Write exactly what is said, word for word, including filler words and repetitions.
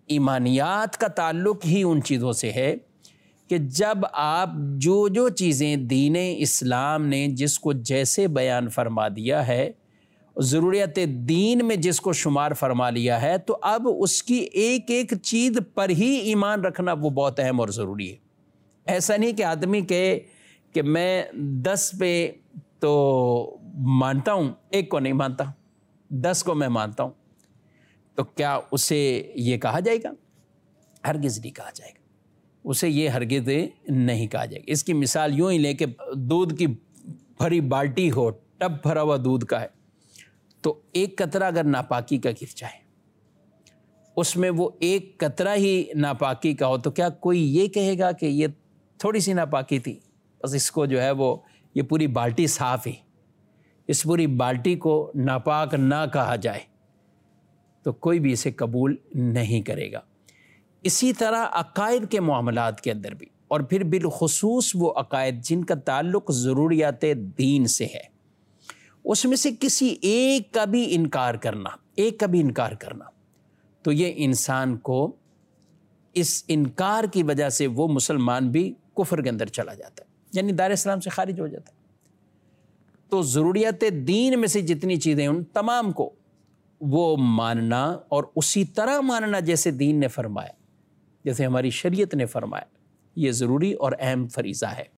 ایمانیات کا تعلق ہی ان چیزوں سے ہے کہ جب آپ جو جو چیزیں دین اسلام نے جس کو جیسے بیان فرما دیا ہے، ضروریات دین میں جس کو شمار فرما لیا ہے، تو اب اس کی ایک ایک چیز پر ہی ایمان رکھنا وہ بہت اہم اور ضروری ہے۔ ایسا نہیں کہ آدمی کہے کہ میں دس پہ تو مانتا ہوں، ایک کو نہیں مانتا، دس کو میں مانتا ہوں، تو کیا اسے یہ کہا جائے گا؟ ہرگز نہیں کہا جائے گا، اسے یہ ہرگز نہیں کہا جائے گا۔ اس کی مثال یوں ہی لے کہ دودھ کی بھری بالٹی ہو، ٹب بھرا ہوا دودھ کا ہے، تو ایک قطرہ اگر ناپاکی کا گر جائے، اس میں وہ ایک قطرہ ہی ناپاکی کا ہو، تو کیا کوئی یہ کہے گا کہ یہ تھوڑی سی ناپاکی تھی، بس اس کو جو ہے وہ یہ پوری بالٹی صاف ہے، اس پوری بالٹی کو ناپاک نہ کہا جائے، تو کوئی بھی اسے قبول نہیں کرے گا۔ اسی طرح عقائد کے معاملات کے اندر بھی، اور پھر بالخصوص وہ عقائد جن کا تعلق ضروریات دین سے ہے، اس میں سے کسی ایک کا بھی انکار کرنا ایک کا بھی انکار کرنا تو یہ انسان کو اس انکار کی وجہ سے وہ مسلمان بھی کفر کے اندر چلا جاتا ہے، یعنی دار اسلام سے خارج ہو جاتا ہے۔ تو ضروریات دین میں سے جتنی چیزیں ان تمام کو وہ ماننا، اور اسی طرح ماننا جیسے دین نے فرمایا، جیسے ہماری شریعت نے فرمایا، یہ ضروری اور اہم فریضہ ہے۔